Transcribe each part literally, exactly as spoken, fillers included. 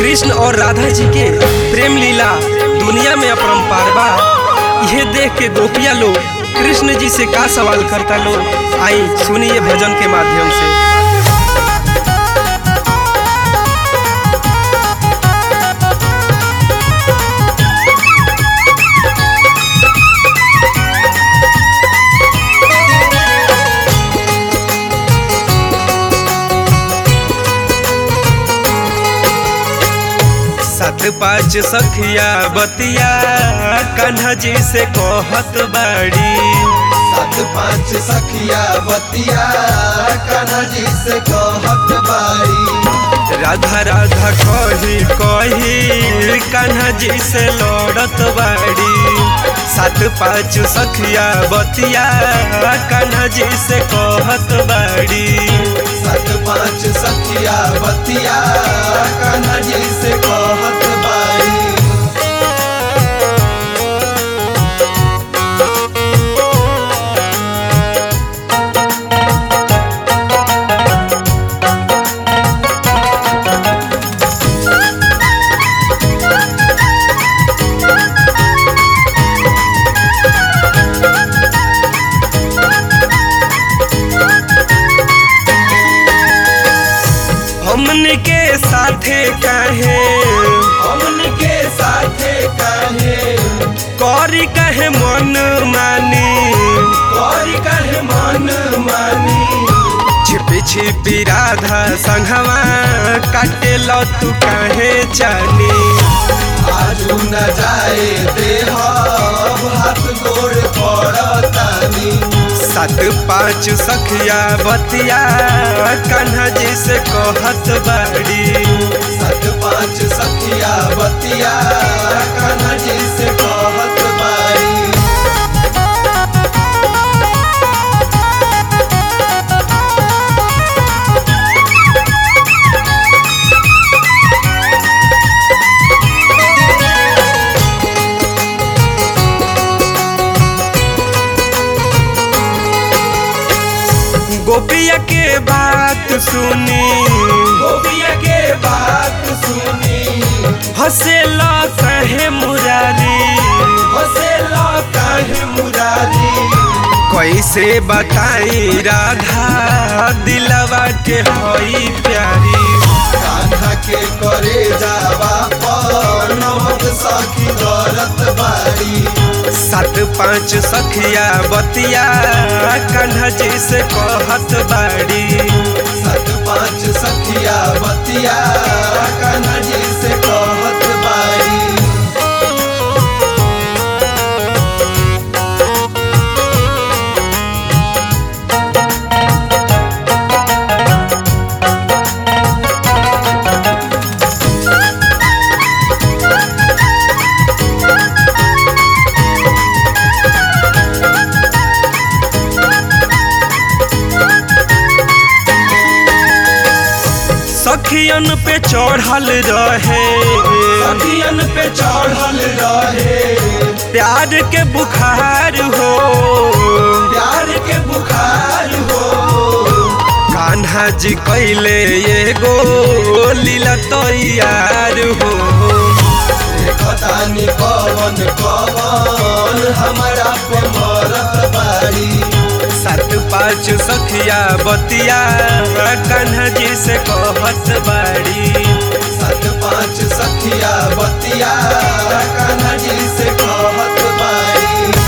कृष्ण और राधा जी के प्रेम लीला दुनिया में अपरंपार बा। यह देख के गोपिया लोग कृष्ण जी से का सवाल करता लोग, आई सुनिए भजन के माध्यम से। सात पाँच सखिया बतिया कान्हा जी से कहत बाड़ी। सात पाँच सखिया बतिया कान्हा जी से कहत बाड़ी। राधा राधा कही कही कान्हा जी से लड़त बाड़ी। सात पाँच सखिया बतिया कान्हा जी से कहत बाड़ी। सात पाँच सखिया बतिया कान्हा जी से कहत बाड़ी। हमन के साथे काहे हमन के साथे काहे करी कहे मन मानी। करी कहे मन मानी। छिपी छिपी राधा संघवा काटे लो तू काहे जानी। आजू न जाए देह हाथ गोड़ पड़तानी। सात पाँच सखिया बतिया कान्हा जी से कहत बाड़ी। सात पाँच सखिया बतिया कान्हा जी से कहत बाड़ी। गोपिया के बात सुनी गोपिया के बात सुनी। हसे ला कहे मुरारी। हसे ला काहे मुरारी। कैसे बताई राधा दिलवा के होई प्यारी। कान्हा के करे जावा पर नमक सखी दरत बाड़ी। सात पाँच सखिया बतिया कान्हा जी से कहत बाड़ी। सात पाँच सखिया बतिया कान्हा जी से कहत बाड़ी। सखियन पे चढ़ल रहे सखियन पे चढ़ल रहे प्यार के बुखार हो। प्यार के बुखार हो। कान्हा जी कैले एगो लीला तैयार हो। खतानी कवन कवन हमारा पे मरत बाड़ी। सात पाँच सखिया बतिया कान्हा जी से कहत बाड़ी। सात पाँच सखिया बतिया कान्हा जी से कहत बाड़ी।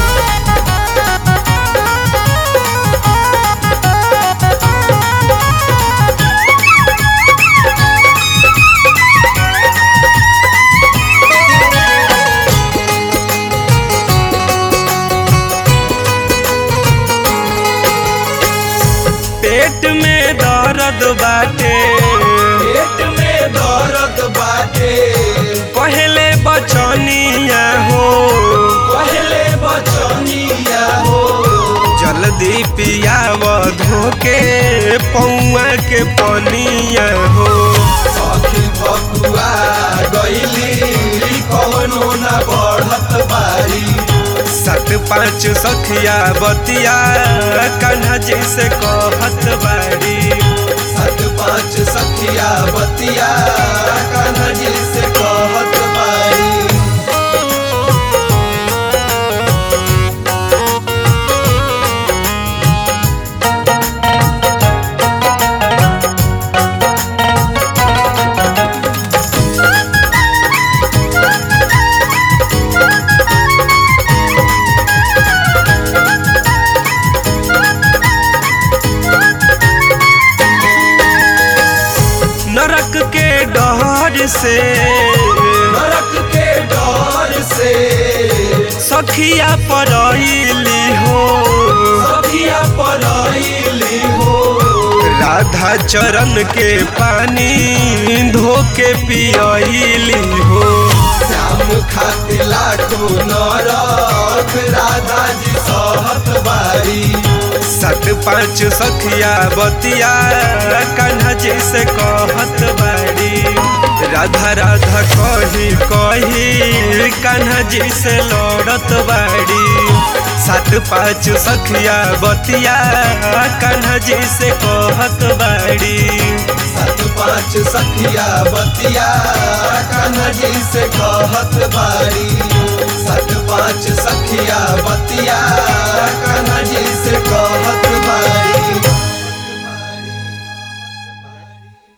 पेट में दर्द बाटे पेट में दर्द बाटे। पहले बचनिया हो। पहले बचनिया हो। जल्दी पियाव धोके पौआ के पनिया हो। सखी बकुआ गईली कवनो न बढ़त बारी। सात पाँच सखिया बतिया कान्हा जी से कहत बाड़ी। सात पाँच सखिया बतिया कान्हा जी से नरक के डर से नरक के डर से सखिया परैली हो सखिया परैली हो राधा चरण के पानी धोके पियली हो श्याम खातिर लाखों नरक राधा जी सहत बारी सात पाँच सखिया बतिया कान्हा जी से कहत बाड़ी राधा राधा कही कही कान्हा जी से लड़त बाड़ी सात पाँच सखिया बतिया कान्हा जी से कहत बाड़ी सात पाँच सखिया बतिया कान्हा जी से कहत बारी सात पाँच सखिया बतिया कान्हा जी से कहत